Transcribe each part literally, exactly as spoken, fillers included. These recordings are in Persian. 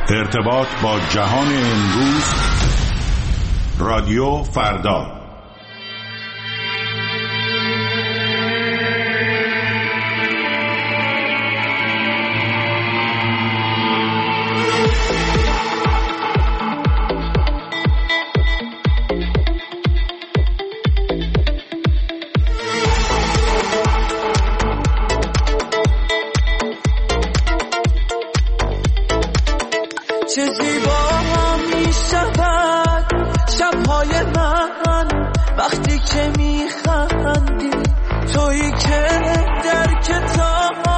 ارتباط با جهان امروز، رادیو فردا. چه زیبا می شود شبهای من وقتی که می خندی، تویی که در کتاب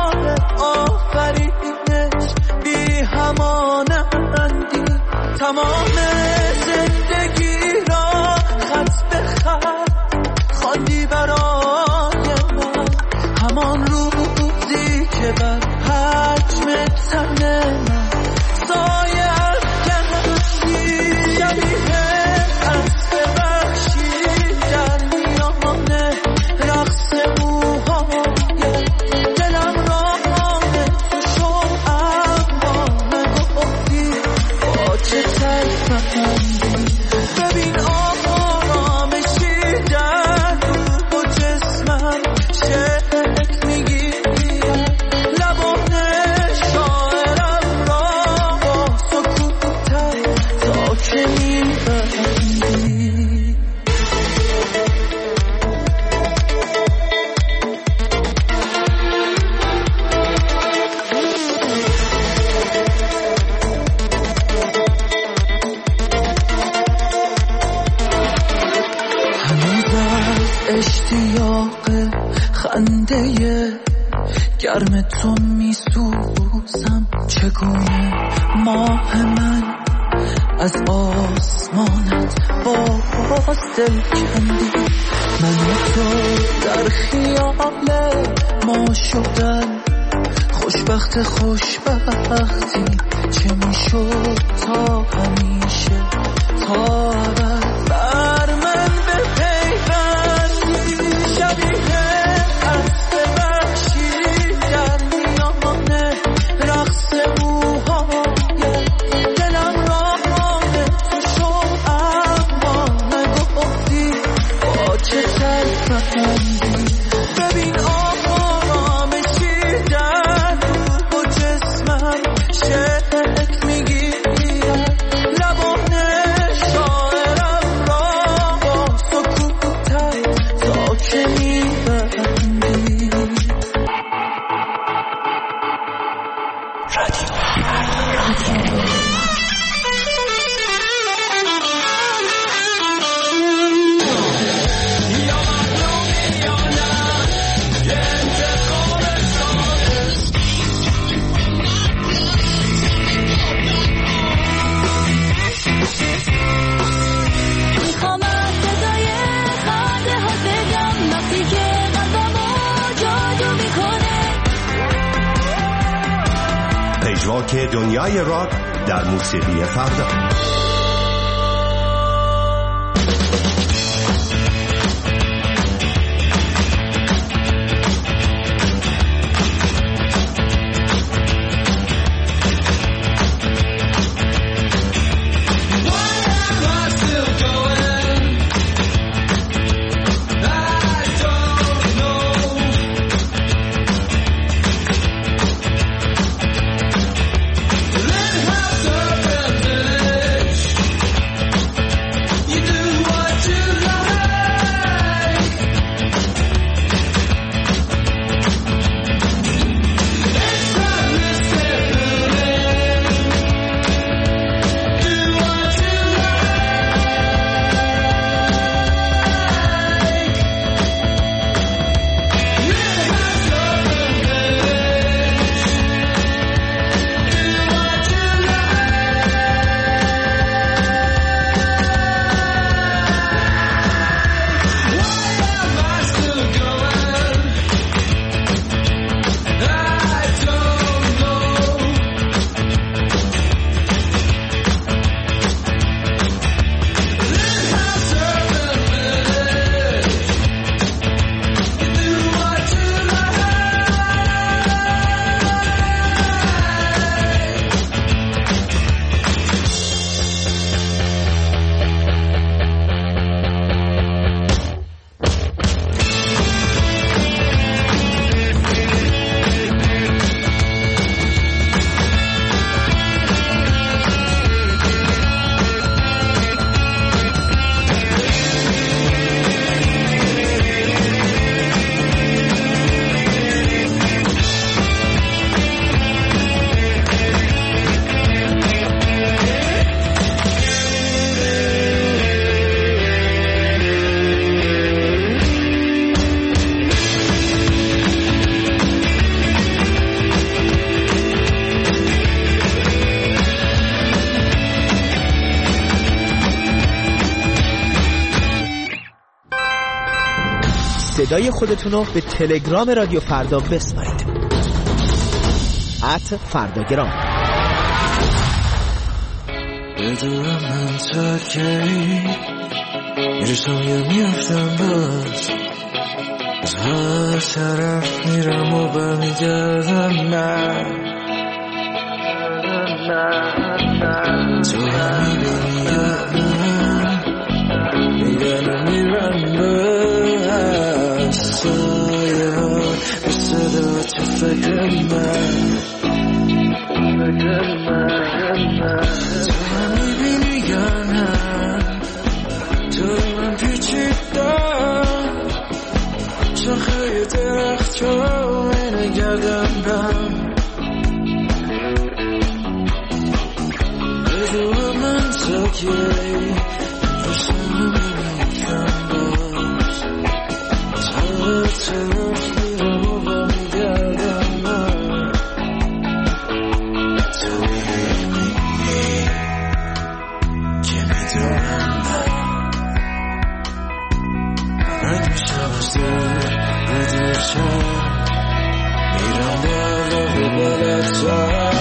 آفرینش بی همانندی، تمام زندگی را خط به خط خواندی برای من، همان روزی که بر حجم تن من سایه افکندی، شبیه اسب وحشی در میان رقص موهای دلم را تو شو، اما نگفتی با چه تلفندی. ببین آرامشی در روح و جسمم شکل میگیره، لبان شاعرم را با سکوتت تا که میبندی. اشتیاق خنده گرم تو میسوزم، چگونه ماه من از آسمانت باز دل کندی، من و تو در خیال ما شدن خوشبخت خوشبختی، چه میشد تا همیشه تا ابد بر من بپیوندی، شبیه اسب وحشی در میان رقص موهای دلم را تو شو، اما نگفتی با چه تلفندی. ببین آرامشی در روح و جسمم شکل میگیره، لبان شاعرم را با سکوتت تا که میبندی. پژواک دنیای راک در موسیقی فردا. صدای خودتون رو به تلگرام رادیو فردا بسپارید. ات فرداگرام. بدونم من تا کی میرسم یا میافتم باز، از هر طرف میرم و برمیگردم من. تو هم میبینی یا من میگرم میرم باز، سایه ها به صدا تو فکر من. تو هم میبینی یا نه تو من پیچیدم شاخه درخت رو اینه گردم بم. بدون من ساکی فرسم میمیتم باز، تا طرف میرم و برمیگردم من. تو میبینی که میدونم من رد میشم از دور رد میشم میرم بالا و بالاتر.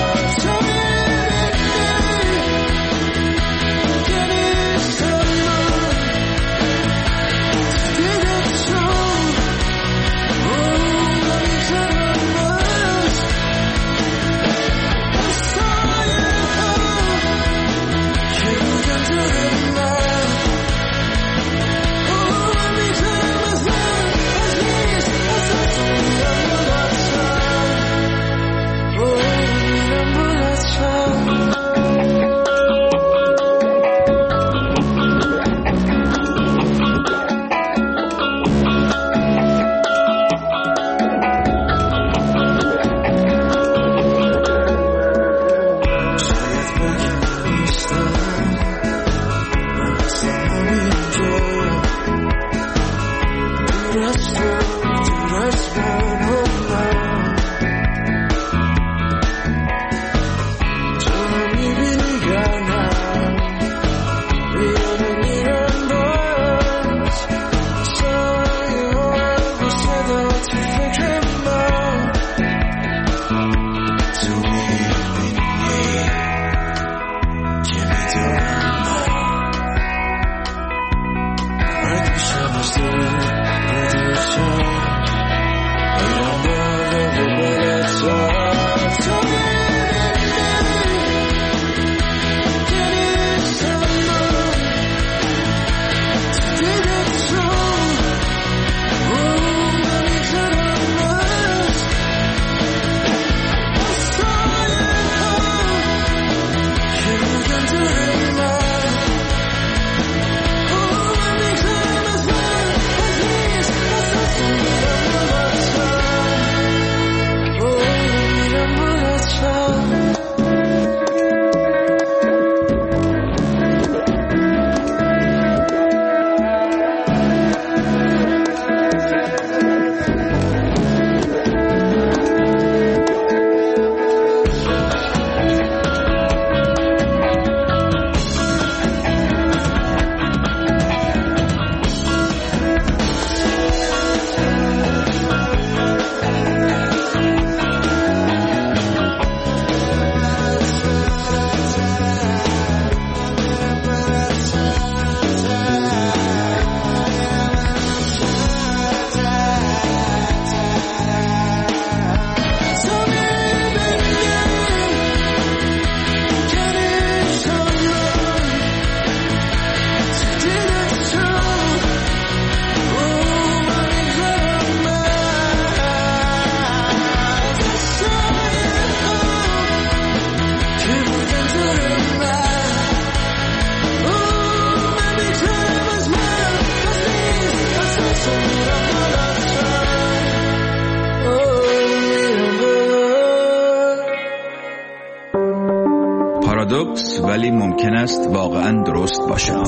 پارادوکس ولی ممکن است واقعا درست باشد.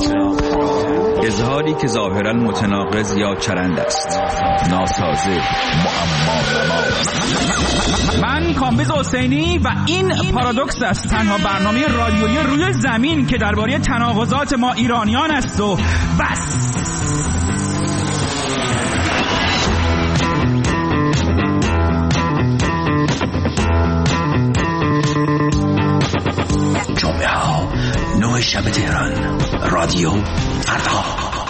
اظهاری که ظاهرا متناقض یا چرند است، ناسازه، معما. من کامبیز حسینی و این پارادوکس است، تنها برنامه رادیویی روی زمین که درباره تناقضات ما ایرانیان است و بس. صدای شب تهران، رادیو فردا.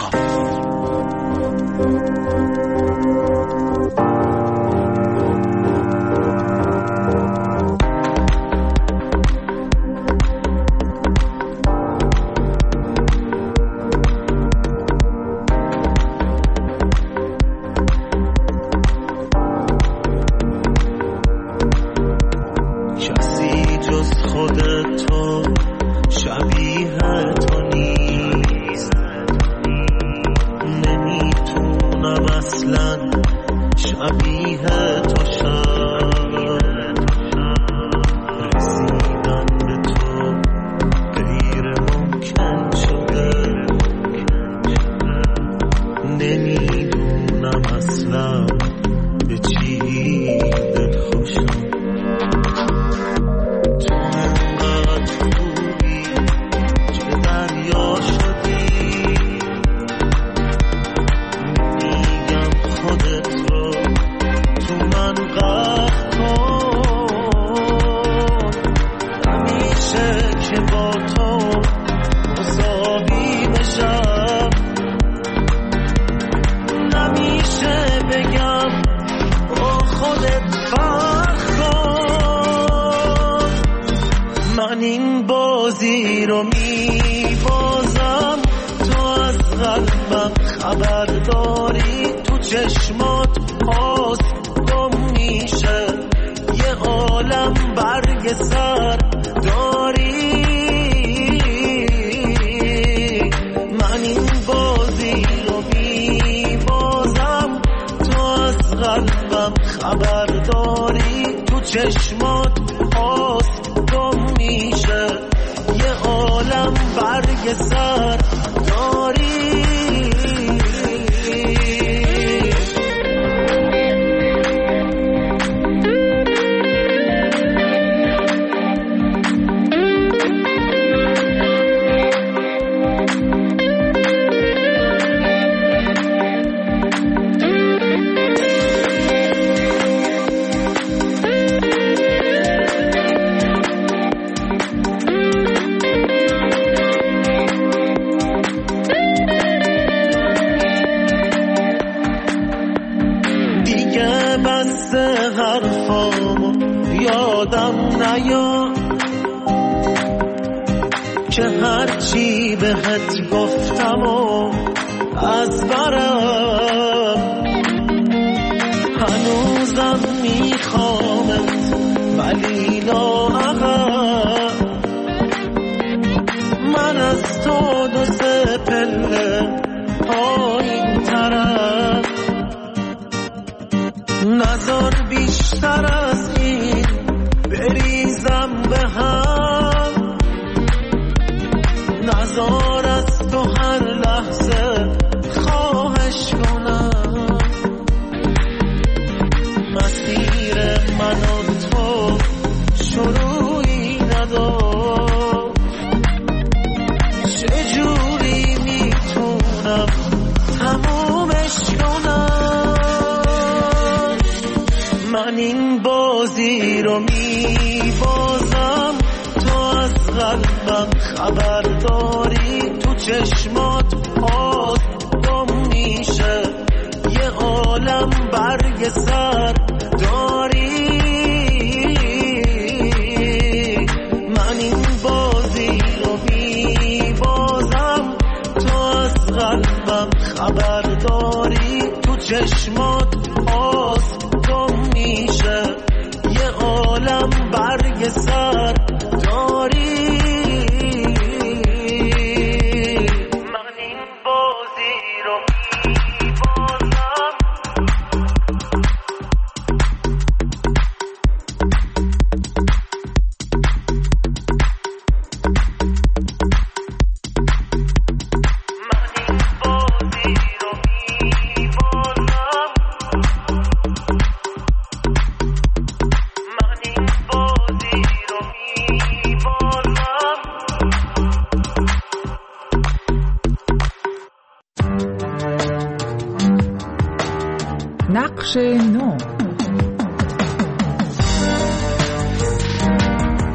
نقش نو.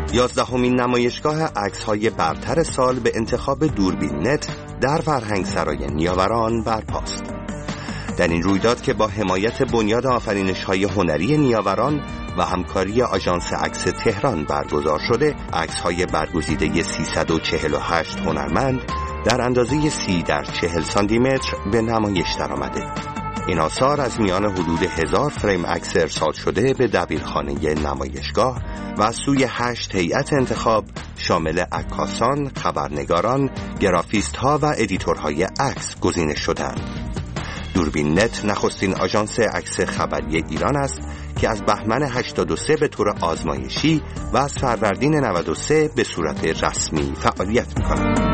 یازدهمین نمایشگاه عکس‌های برتر سال به انتخاب دوربین نت در فرهنگسرای نیاوران برپاست. در این رویداد که با حمایت بنیاد آفرینش‌های هنری نیاوران و همکاری آژانس عکس تهران برگزار شده، عکس‌های برگزیده سیصد و چهل و هشت هنرمند در اندازه سی در چهل سانتی متر به نمایش درآمده. این آثار از میان حدود هزار فریم عکس ارسال شده به دبیرخانه نمایشگاه و از سوی هشت هیئت انتخاب شامل عکاسان، خبرنگاران، گرافیست ها و ادیتورهای عکس گزینش شدند. دوربین نت نخستین آژانس عکس خبری ایران است که از بهمن هشتاد و سه به طور آزمایشی و از فروردین نود و سه به صورت رسمی فعالیت می‌کند.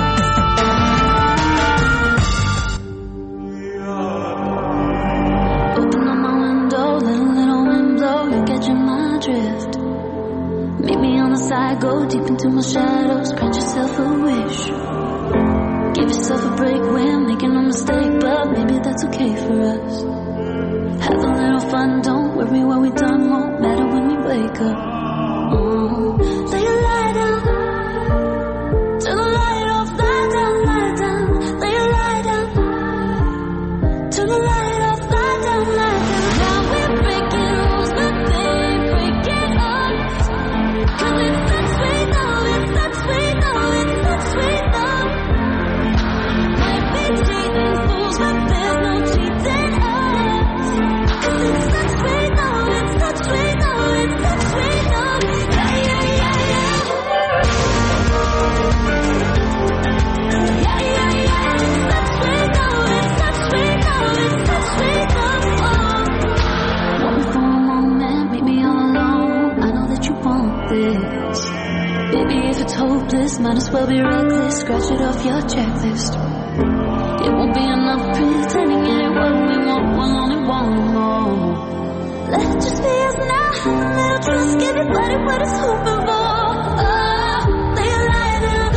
Go deep into my shadows, grant yourself a wish. Give yourself a break, we're making a mistake, but maybe that's okay for us. Have a little fun, don't worry what we done, won't matter when we wake up. Oh, lay your light down, turn the light off, light down, light down. Lay your light down, turn the light off, light down, light down. Now we're breaking rules, but they ain't breaking us. 'Cause it's such sweet love, it's such sweet love, it's such sweet love. Might be cheating fools, but there's no cheating us. 'Cause it's such sweet love, it's such sweet love, it's such sweet love. Yeah, yeah, yeah, yeah. Yeah, yeah, yeah. It's such sweet love, it's such sweet love, it's such sweet love. Oh. Want me for a moment, meet me all alone. I know that you want this. Baby, if it's hopeless, might as well be reckless. Scratch it off your checklist. It won't be enough pretending it ain't what we want. We'll only want more. Let's just be us now. A little trust, give it body what it's hoping for. Oh, lay your light down.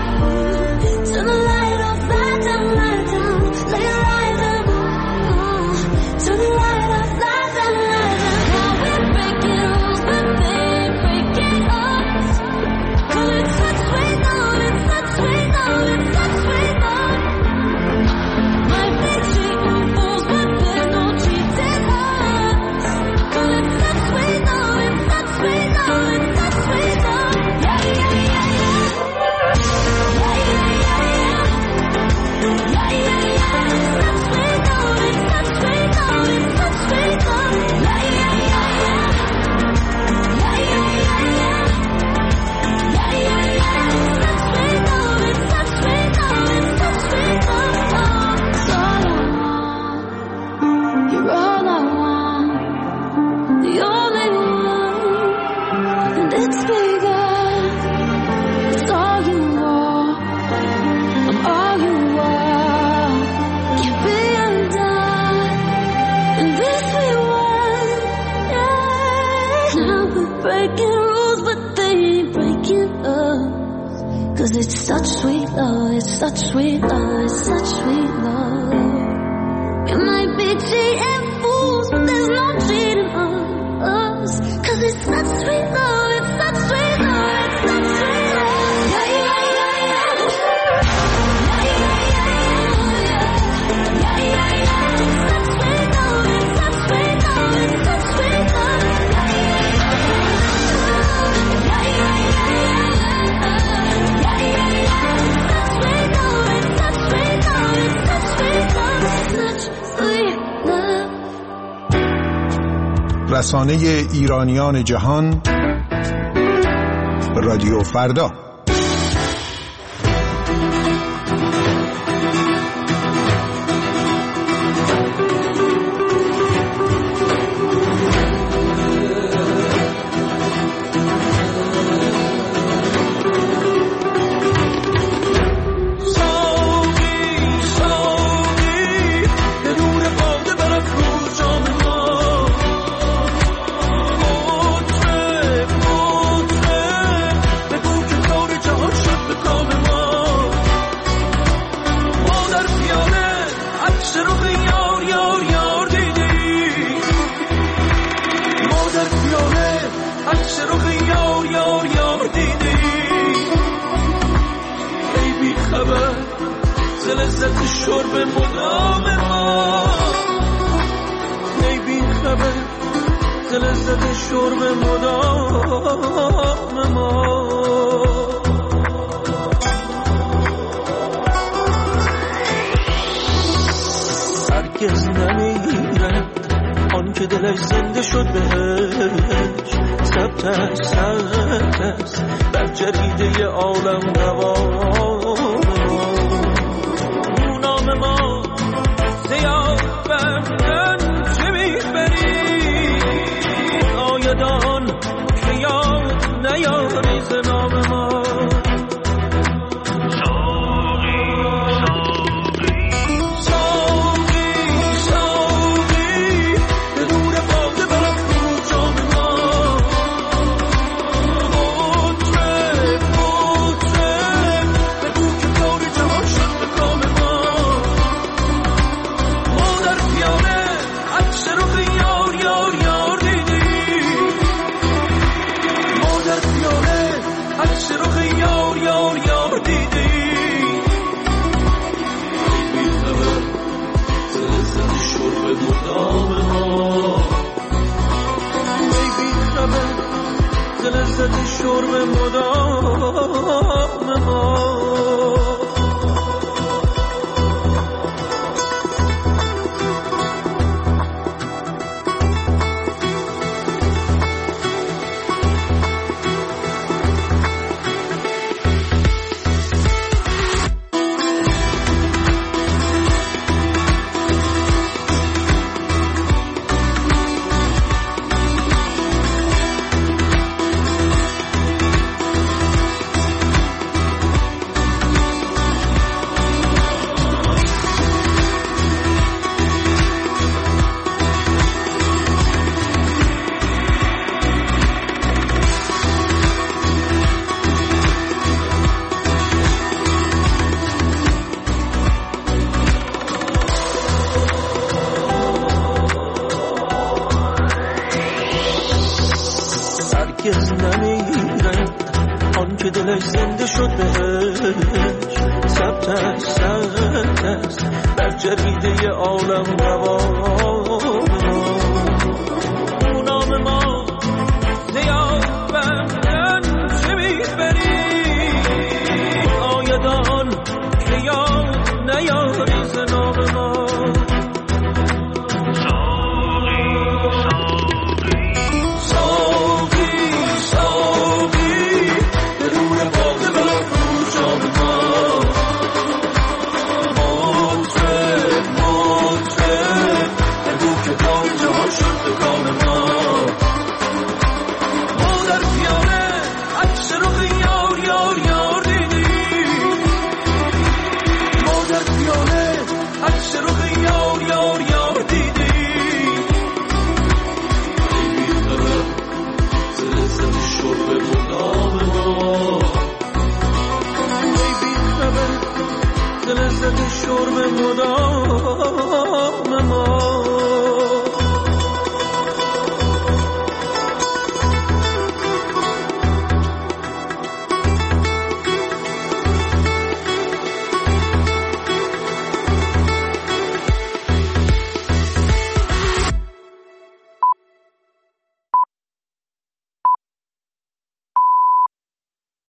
Turn the light off, light down, light down. Lay your light down. Oh, turn the light off, light down, light down. Now we're breaking rules, but they ain't breaking us. 'Cause it's such sweet love, it's such sweet love, it's such sweet love. Might be cheating fools, but there's no cheating us. 'Cause it's such sweet love, it's such sweet love, it's such sweet love. Yeah, yeah, yeah, yeah. Yeah, yeah, yeah, yeah. Yeah, yeah, yeah. It's such sweet love, it's such sweet love, it's such sweet love. Yeah, yeah, yeah, yeah. Yeah, yeah, yeah, yeah. Yeah, yeah, yeah. It's such sweet love, it's such sweet love, it's such sweet love. Oh, it's all I want. You're all I want. The only one. And it's bigger. It's all you want. I'm all you want. Can't be undone. And this we want. Yeah. Now we're breaking rules, but they ain't breaking us. 'Cause it's such sweet love, it's such sweet love, it's such sweet love. You might be cheating fools, but there's no cheating on us. 'Cause it's such sweet love, it's such sweet love, it's such sweet love. Yeah, yeah, yeah, yeah. Yeah, yeah, yeah, yeah. Yeah, yeah, yeah. It's such sweet love, it's such sweet love, it's such sweet love. Yeah, yeah, yeah, yeah. Yeah, yeah, yeah, yeah. Yeah, yeah, yeah. It's such sweet love, it's such sweet love, it's such sweet love, such sweet love. رسانه ایرانیان جهان، رادیو فردا. مطرب مطرب بگو که شرب مدام ما ای بی خبر ز لذت شرب مدام ما. هرگز نمیرد آن که دلش زنده شد بهش، ثبت است ثبت است در جریده عالم نوام نام ما زیاد بردن چه میبری آیدان که یاد نیاری ز نام ما. لذت شرب مدام ما. هرگز نمیرد آن که دلش زنده شد بهش، ثبت است ثبت است در جریده عالم نوام